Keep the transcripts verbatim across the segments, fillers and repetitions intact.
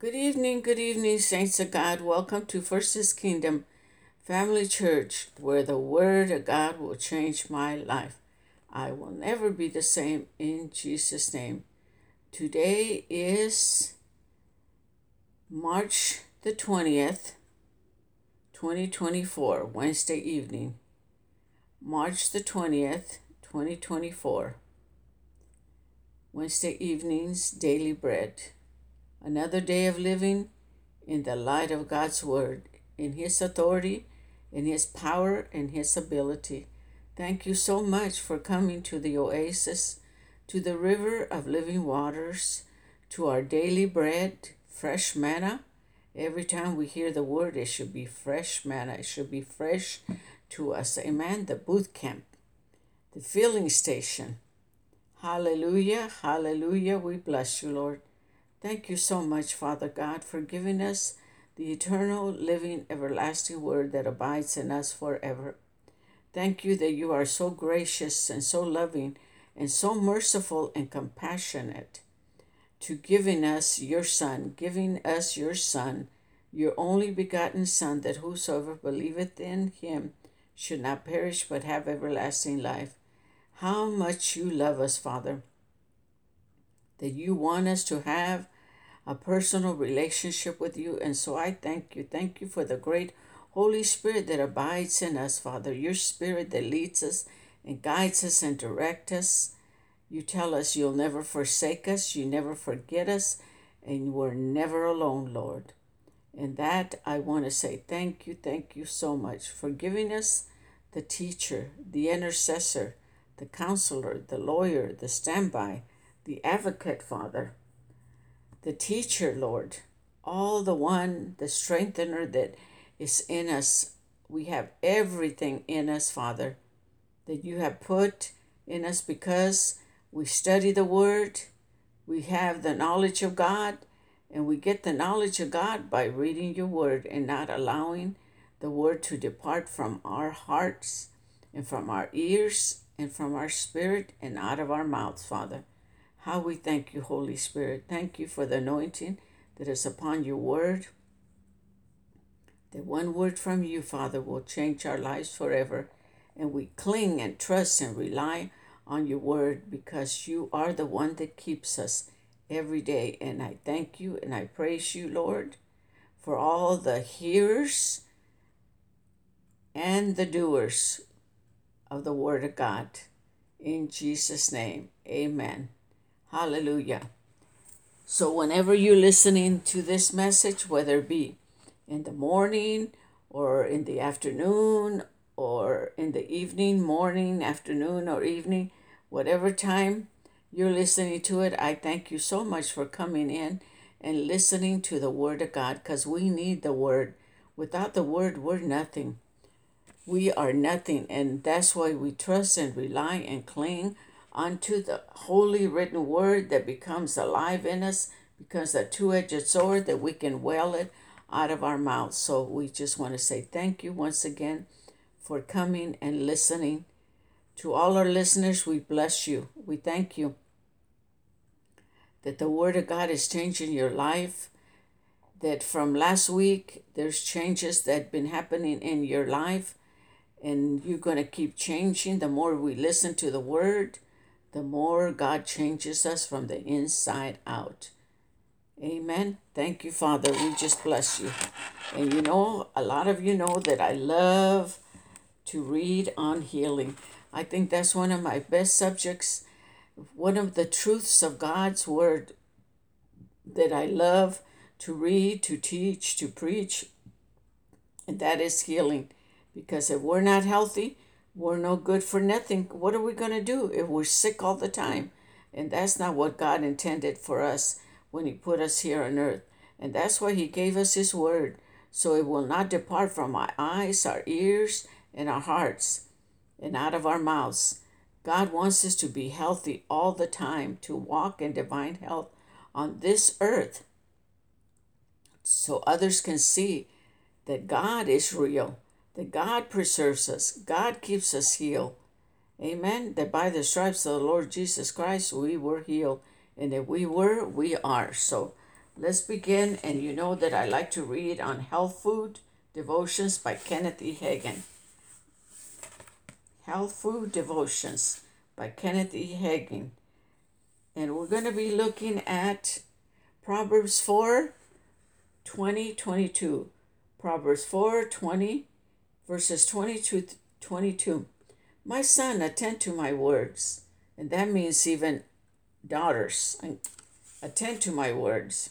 Good evening, good evening, saints of God. Welcome to First is Kingdom Family Church, where the Word of God will change my life. I will never be the same in Jesus' name. Today is March the twentieth, twenty twenty-four, Wednesday evening. March the twentieth, twenty twenty-four. Wednesday evening's daily bread. Another day of living in the light of God's Word, in His authority, in His power, and His ability. Thank you so much for coming to the oasis, to the river of living waters, to our daily bread, fresh manna. Every time we hear the word, it should be fresh manna. It should be fresh to us. Amen. The boot camp, the filling station. Hallelujah. Hallelujah. We bless you, Lord. Thank you so much, Father God, for giving us the eternal, living, everlasting word that abides in us forever. Thank you that you are so gracious and so loving and so merciful and compassionate to giving us your Son, giving us your Son, your only begotten Son, that whosoever believeth in him should not perish but have everlasting life. How much you love us, Father, that you want us to have a personal relationship with you. And so I thank you. Thank you for the great Holy Spirit that abides in us, Father. Your Spirit that leads us and guides us and directs us. You tell us you'll never forsake us. You never forget us. And we're never alone, Lord. And that I want to say thank you. Thank you so much for giving us the teacher, the intercessor, the counselor, the lawyer, the standby, the advocate, Father, the teacher, Lord, all the one, the strengthener that is in us. We have everything in us, Father, that you have put in us because we study the Word, we have the knowledge of God, and we get the knowledge of God by reading your Word and not allowing the Word to depart from our hearts and from our ears and from our spirit and out of our mouths, Father. How we thank you, Holy Spirit. Thank you for the anointing that is upon your word. That one word from you, Father, will change our lives forever. And we cling and trust and rely on your word because you are the one that keeps us every day. And I thank you and I praise you, Lord, for all the hearers and the doers of the word of God. In Jesus' name, amen. Hallelujah. So whenever you're listening to this message, whether it be in the morning or in the afternoon or in the evening, morning, afternoon, or evening, whatever time you're listening to it, I thank you so much for coming in and listening to the Word of God, because we need the Word. Without the Word, we're nothing. We are nothing, and that's why we trust and rely and cling unto the holy written word that becomes alive in us, becomes a two-edged sword that we can wail it out of our mouths. So we just want to say thank you once again for coming and listening. To all our listeners, we bless you. We thank you that the word of God is changing your life, that from last week there's changes that have been happening in your life, and you're going to keep changing. The more we listen to the word, the more God changes us from the inside out. Amen. Thank you, Father. We just bless you. And you know, a lot of you know that I love to read on healing. I think that's one of my best subjects, one of the truths of God's word that I love to read, to teach, to preach, and that is healing. Because if we're not healthy, we're no good for nothing. What are we going to do if we're sick all the time? And that's not what God intended for us when he put us here on earth. And that's why he gave us his word, so it will not depart from our eyes, our ears, and our hearts, and out of our mouths. God wants us to be healthy all the time, to walk in divine health on this earth, so others can see that God is real, that God preserves us, God keeps us healed. Amen. That by the stripes of the Lord Jesus Christ, we were healed. And if we were, we are. So Let's begin, and you know that I like to read on Health Food Devotions by Kenneth E. Hagin. Health Food Devotions by Kenneth E. Hagin. And we're going to be looking at Proverbs four, twenty, twenty-two. Proverbs four, twenty, verses twenty-two, twenty-two. My son, attend to my words. And that means even daughters, attend to my words.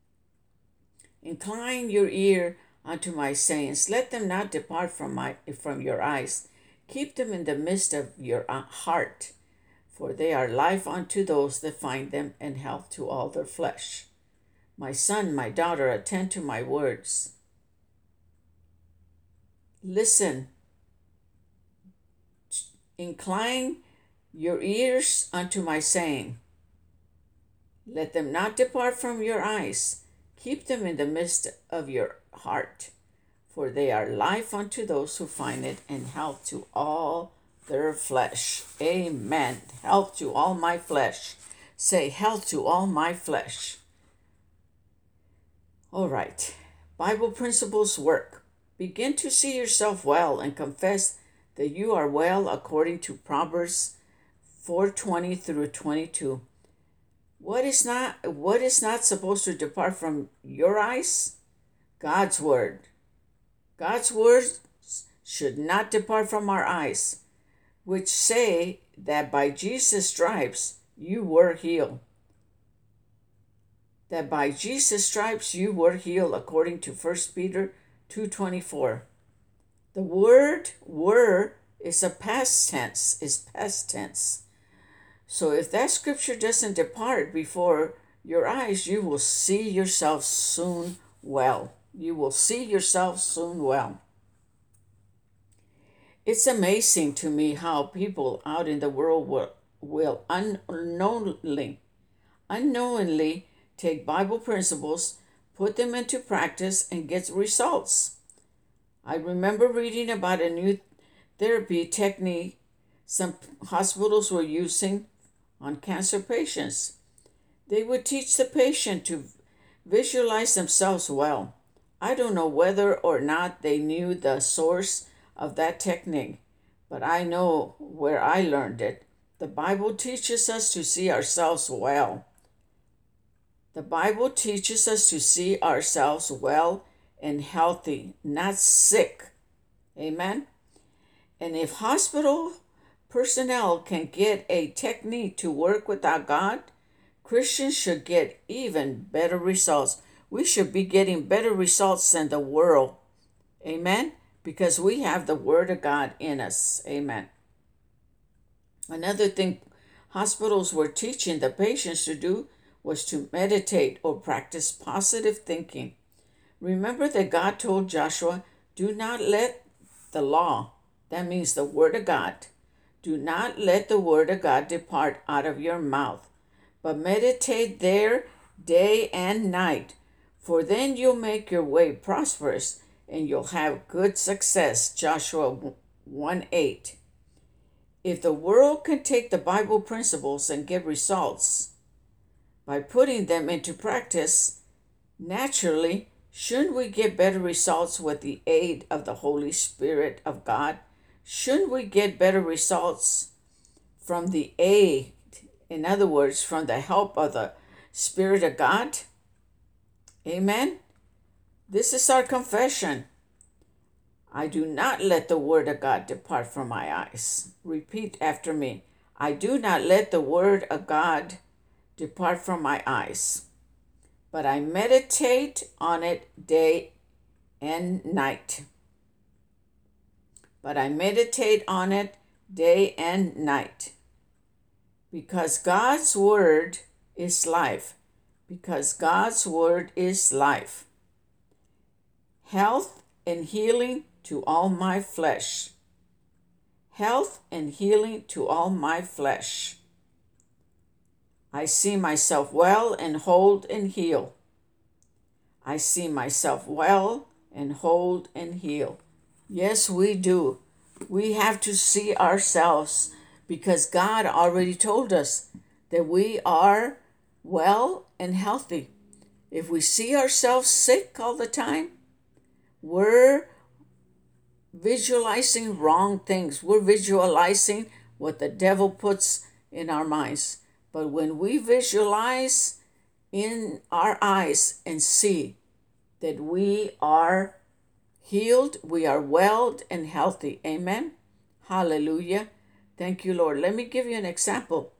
Incline your ear unto my sayings. Let them not depart from my from your eyes. Keep them in the midst of your heart, for they are life unto those that find them, and health to all their flesh. My son, my daughter, attend to my words. Listen. Incline your ears unto my saying. Let them not depart from your eyes. Keep them in the midst of your heart, for they are life unto those who find it, and health to all their flesh. Amen. Health to all my flesh. Say, health to all my flesh. All right. Bible principles work. Begin to see yourself well and confess that you are well according to Proverbs four twenty through twenty-two. What is not what is not supposed to depart from your eyes? God's word. God's words should not depart from our eyes, which say that by Jesus' stripes you were healed. That by Jesus' stripes you were healed, according to First Peter two twenty-four. The word were is a past tense, is past tense. So if that scripture doesn't depart before your eyes, you will see yourself soon well. You will see yourself soon well. It's amazing to me how people out in the world will, will unknowingly, unknowingly take Bible principles, put them into practice, and get results. I remember reading about a new therapy technique some hospitals were using on cancer patients. They would teach the patient to visualize themselves well. I don't know whether or not they knew the source of that technique, but I know where I learned it. The Bible teaches us to see ourselves well. The Bible teaches us to see ourselves well and healthy, not sick. Amen? And if hospital personnel can get a technique to work without God, Christians should get even better results. We should be getting better results than the world. Amen? Because we have the Word of God in us. Amen. Another thing hospitals were teaching the patients to do was to meditate or practice positive thinking. Remember that God told Joshua, do not let the law, that means the Word of God, do not let the Word of God depart out of your mouth, but meditate there day and night, for then you'll make your way prosperous and you'll have good success. Joshua one eight. If the world can take the Bible principles and get results by putting them into practice, naturally, shouldn't we get better results with the aid of the Holy Spirit of God? Shouldn't we get better results from the aid, in other words, from the help of the Spirit of God? Amen? This is our confession. I do not let the Word of God depart from my eyes. Repeat after me. I do not let the Word of God depart from my eyes, but I meditate on it day and night. But I meditate on it day and night. Because God's Word is life. Because God's Word is life. Health and healing to all my flesh. Health and healing to all my flesh. I see myself well and whole and heal. I see myself well and whole and heal. Yes, we do. We have to see ourselves because God already told us that we are well and healthy. If we see ourselves sick all the time, we're visualizing wrong things. We're visualizing what the devil puts in our minds. But when we visualize in our eyes and see that we are healed, we are well and healthy. Amen. Hallelujah. Thank you, Lord. Let me give you an example.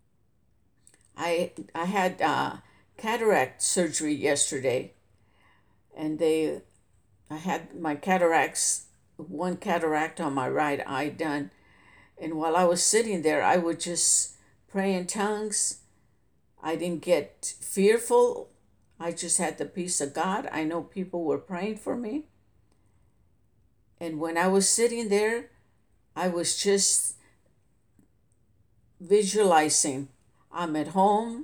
I I had uh, cataract surgery yesterday, and they I had my cataracts, one cataract on my right eye done. And while I was sitting there, I would just pray in tongues. I didn't get fearful. I just had the peace of God. I know people were praying for me. And when I was sitting there, I was just visualizing. I'm at home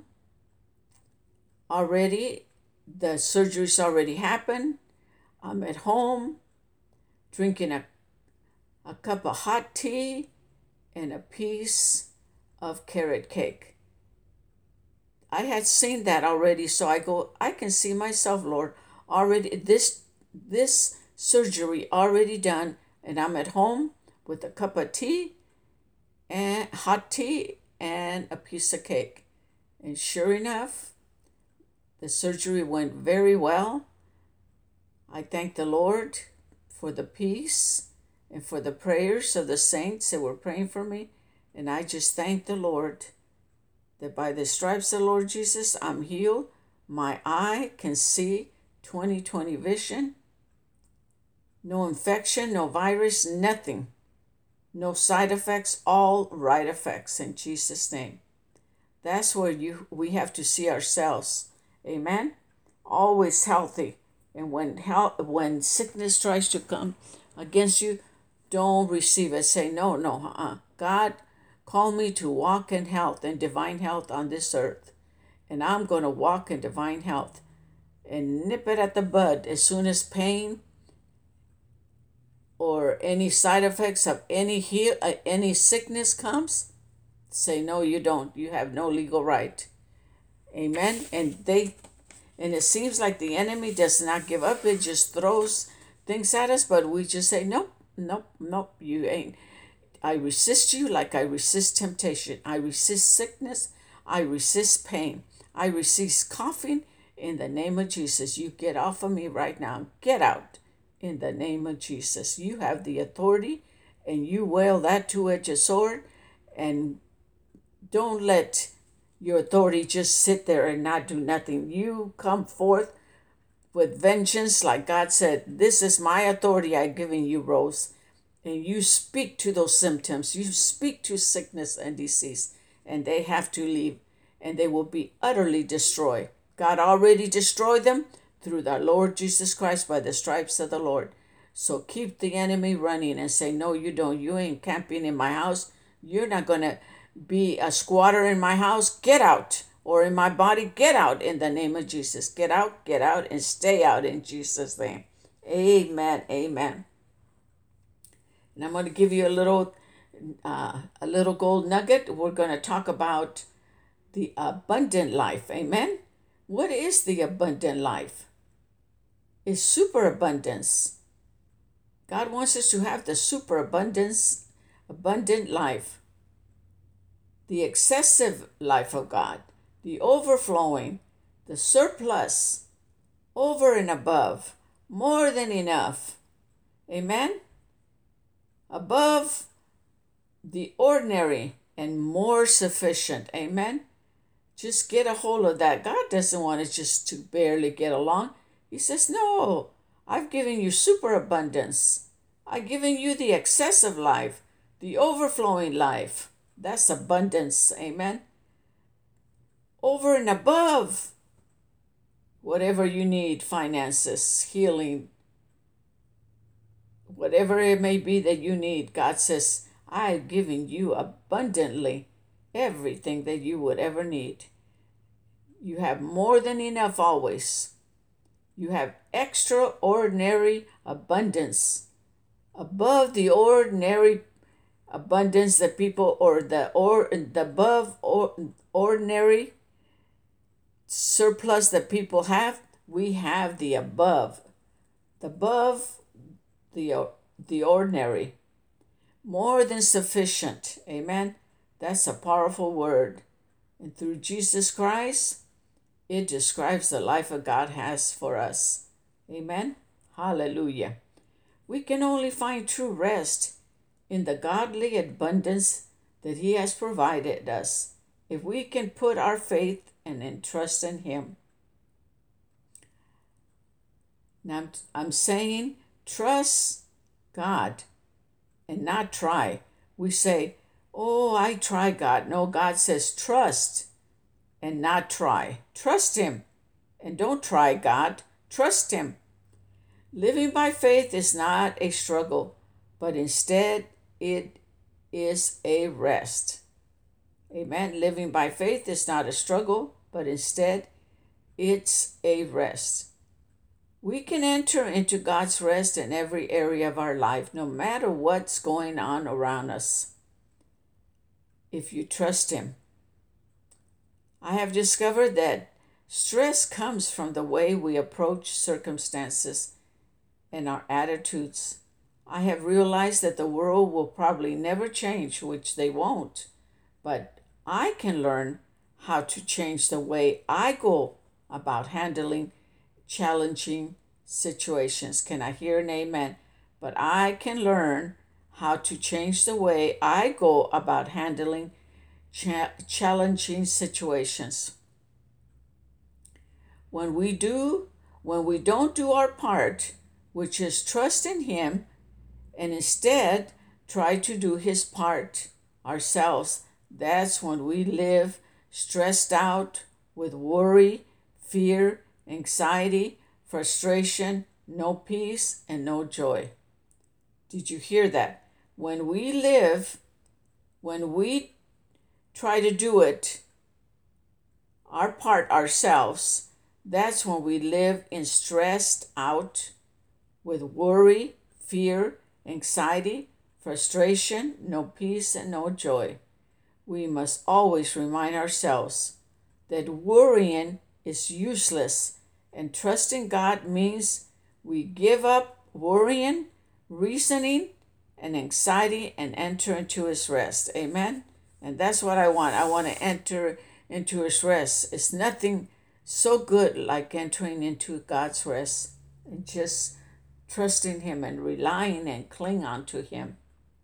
already. The surgery's already happened. I'm at home drinking a, a cup of hot tea and a piece of carrot cake. I had seen that already, so I go, I can see myself, Lord, already, this this surgery already done, and I'm at home with a cup of tea and hot tea and a piece of cake. And sure enough, the surgery went very well. I thank the Lord for the peace and for the prayers of the saints that were praying for me. And I just thank the Lord that by the stripes of the Lord Jesus, I'm healed. My eye can see twenty twenty vision. No infection, no virus, nothing. No side effects, all right effects in Jesus' name. That's where you we have to see ourselves. Amen? Always healthy. And when health, when sickness tries to come against you, don't receive it. Say, no, no, uh-uh. God called me to walk in health and divine health on this earth. And I'm going to walk in divine health and nip it at the bud as soon as pain or any side effects of any heal, uh, any sickness comes. Say, no, you don't. You have no legal right. Amen. And they, and it seems like the enemy does not give up. It just throws things at us, but we just say, nope, nope, nope, you ain't. I resist you like I resist temptation. I resist sickness. I resist pain. I resist coughing in the name of Jesus. You get off of me right now. Get out in the name of Jesus. You have the authority, and you wield that two-edged sword, and don't let your authority just sit there and not do nothing. You come forth with vengeance, like God said, this is my authority I've given you, Rose. And you speak to those symptoms. You speak to sickness and disease, and they have to leave, and they will be utterly destroyed. God already destroyed them through the Lord Jesus Christ by the stripes of the Lord. So keep the enemy running and say, no, you don't. You ain't camping in my house. You're not going to be a squatter in my house. Get out. Or in my body, get out in the name of Jesus. Get out, get out, and stay out in Jesus' name. Amen, amen. And I'm going to give you a little, uh, a little gold nugget. We're going to talk about the abundant life. Amen. What is the abundant life? It's superabundance. God wants us to have the superabundance, abundant life, the excessive life of God, the overflowing, the surplus, over and above, more than enough. Amen. Above the ordinary and more sufficient. Amen. Just get a hold of that. God doesn't want us just to barely get along. He says, no, I've given you superabundance. I've given you the excessive life, the overflowing life. That's abundance. Amen. Over and above whatever you need, finances, healing, whatever it may be that you need, God says, I've given you abundantly everything that you would ever need. You have more than enough always. You have extraordinary abundance, above the ordinary abundance that people, or the or the above or, ordinary surplus that people have, we have the above, the above the, the ordinary, more than sufficient. Amen. That's a powerful word. And through Jesus Christ, it describes the life that God has for us. Amen. Hallelujah. We can only find true rest in the godly abundance that He has provided us if we can put our faith and trust in Him. Now, I'm, I'm saying trust God and not try. We say, oh, I try God. No, God says trust and not try. Trust Him and don't try God. Trust Him. Living by faith is not a struggle, but instead it is a rest. Amen. Living by faith is not a struggle, but instead it's a rest. We can enter into God's rest in every area of our life, no matter what's going on around us, if you trust Him. I have discovered that stress comes from the way we approach circumstances and our attitudes. I have realized that the world will probably never change, which they won't, but I can learn how to change the way I go about handling challenging situations. Can I hear an amen? But I can learn how to change the way I go about handling cha- challenging situations. When we do, when we don't do our part, which is trust in Him, and instead try to do His part ourselves, that's when we live stressed out with worry, fear, anxiety, frustration, no peace, and no joy. Did you hear that? When we live, when we try to do it, our part ourselves, that's when we live in stressed out with worry, fear, anxiety, frustration, no peace, and no joy. We must always remind ourselves that worrying is useless, and trusting God means we give up worrying, reasoning, and anxiety and enter into His rest. Amen? And that's what I want. I want to enter into His rest. It's nothing so good like entering into God's rest and just trusting Him and relying and clinging on to Him.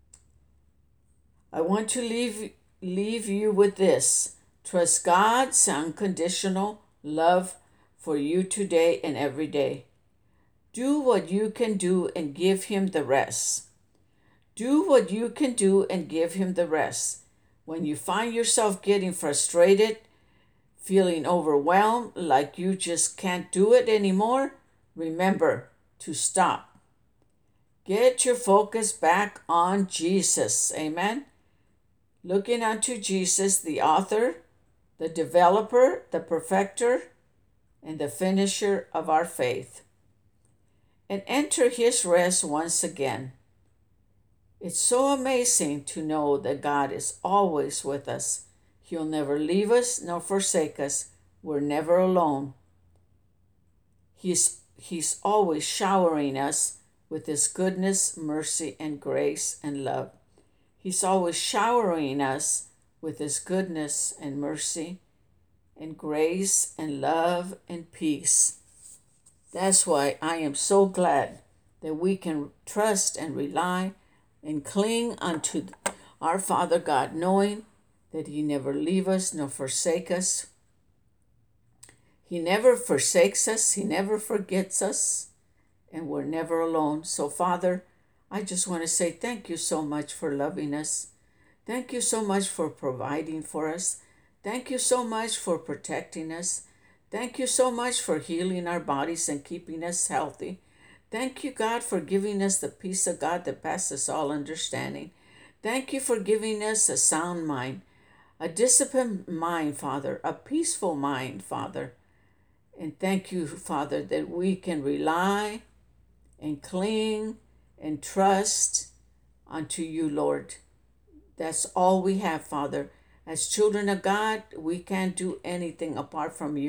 I want to leave, leave you with this. Trust God's unconditional love for you today and every day. Do what you can do and give Him the rest. Do what you can do and give Him the rest. When you find yourself getting frustrated, feeling overwhelmed, like you just can't do it anymore, remember to stop. Get your focus back on Jesus. Amen. Looking unto Jesus, the author, the developer, the perfecter, and the finisher of our faith. And enter His rest once again. It's so amazing to know that God is always with us. He'll never leave us nor forsake us. We're never alone. He's, he's always showering us with His goodness, mercy, and grace and love. He's always showering us with His goodness and mercy and grace and love and peace. That's why I am so glad that we can trust and rely and cling unto our Father God, knowing that He never leave us nor forsake us. He never forsakes us. He never forgets us. And we're never alone. So, Father, I just want to say thank you so much for loving us. Thank you so much for providing for us. Thank you so much for protecting us. Thank you so much for healing our bodies and keeping us healthy. Thank you, God, for giving us the peace of God that passes all understanding. Thank you for giving us a sound mind, a disciplined mind, Father, a peaceful mind, Father. And thank you, Father, that we can rely and cling and trust unto you, Lord. That's all we have, Father. As children of God, we can't do anything apart from you.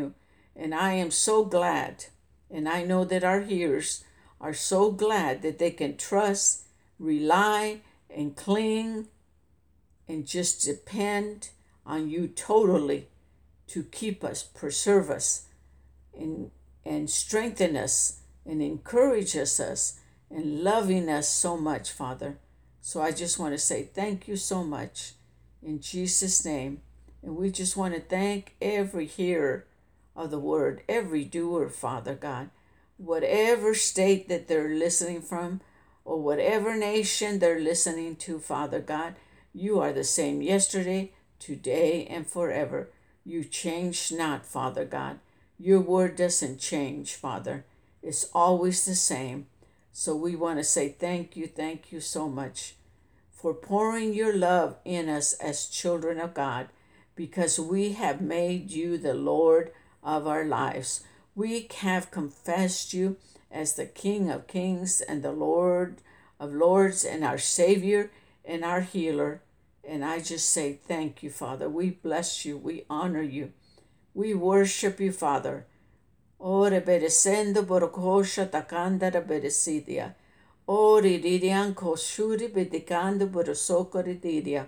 And I am so glad, and I know that our hearers are so glad that they can trust, rely, and cling, and just depend on you totally to keep us, preserve us, and, and strengthen us, and encourage us, and loving us so much, Father. So I just want to say thank you so much in Jesus' name. And we just want to thank every hearer of the word, every doer, Father God, whatever state that they're listening from, or whatever nation they're listening to, Father God. You are the same yesterday, today, and forever. You change not, Father God. Your word doesn't change, Father. It's always the same. So we want to say thank you, thank you so much for pouring your love in us as children of God, because we have made you the Lord of our lives. We have confessed you as the King of Kings and the Lord of Lords and our Savior and our healer. And I just say thank you, Father. We bless you. We honor you. We worship you, Father. Ore beresendo borokosha takandara beresidia. Ore dirian koshuri bedikando borosokori diria.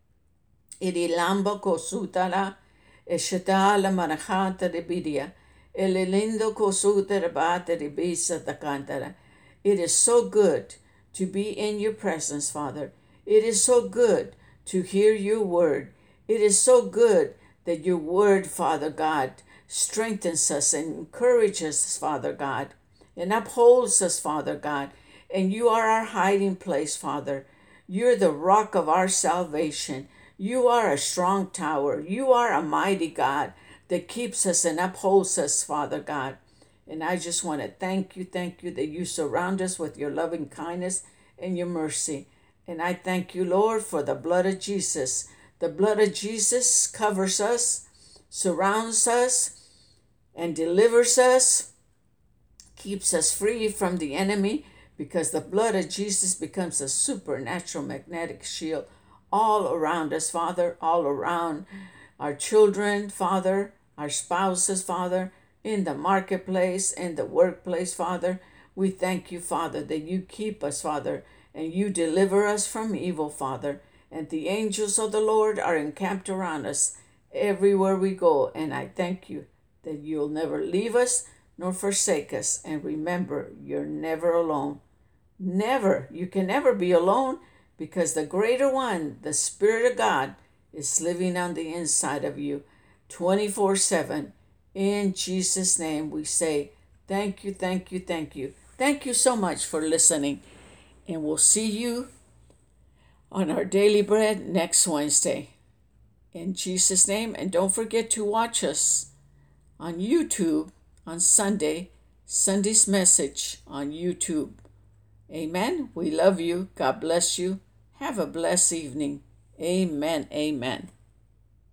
Iri lamba kosutala eshetala manahanta de bidia. Elelindo kosuta rabata de bisa takantara. It is so good to be in your presence, Father. It is so good to hear your word. It is so good that your word, Father God, strengthens us and encourages us, Father God, and upholds us, Father God. And you are our hiding place, Father. You're the rock of our salvation. You are a strong tower. You are a mighty God that keeps us and upholds us, Father God. And I just want to thank you, thank you that you surround us with your loving kindness and your mercy. And I thank you, Lord, for the blood of Jesus. The blood of Jesus covers us, surrounds us, and delivers us, keeps us free from the enemy, because the blood of Jesus becomes a supernatural magnetic shield all around us, Father, all around our children, Father, our spouses, Father, in the marketplace, in the workplace, Father. We thank you, Father, that you keep us, Father, and you deliver us from evil, Father. And the angels of the Lord are encamped around us everywhere we go. And I thank you that you'll never leave us nor forsake us. And remember, you're never alone. Never. You can never be alone, because the greater one, the Spirit of God, is living on the inside of you twenty-four seven. In Jesus' name we say thank you, thank you, thank you. Thank you so much for listening. And we'll see you on our Daily Bread next Wednesday. In Jesus' name. And don't forget to watch us on YouTube on Sunday, Sunday's Message on YouTube. Amen. We love you. God bless you. Have a blessed evening. Amen. Amen.